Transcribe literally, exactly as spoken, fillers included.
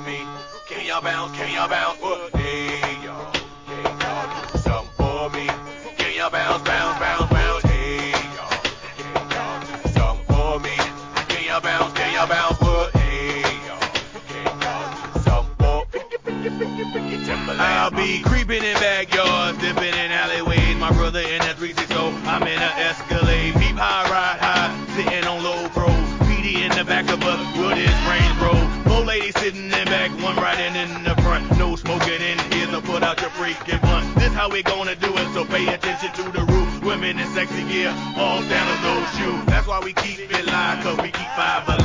me? Can y'all bounce? Can y'all bounce? What? Hey y'all, can y'all do something for me? Can y'all bounce, bounce, bounce, bounce? Hey y'all, can y'all do something for me? Can y'all bounce? Can y'all bounce? What? Hey y'all, can y'all do something for me? I'll be creeping in backyards, dipping in alleyways. My brother in a three sixty, I'm in a Escalade. Peep high, ride high, sitting on low pros. P D in the back of a wood is Range Rover. Four ladies sitting in back, one riding in the front. No smoking in here, so put out your freaking blunt. This how we gonna do it, so pay attention to the roof. Women in sexy gear, all down on those shoes. That's why we keep it live, cause we keep five alive.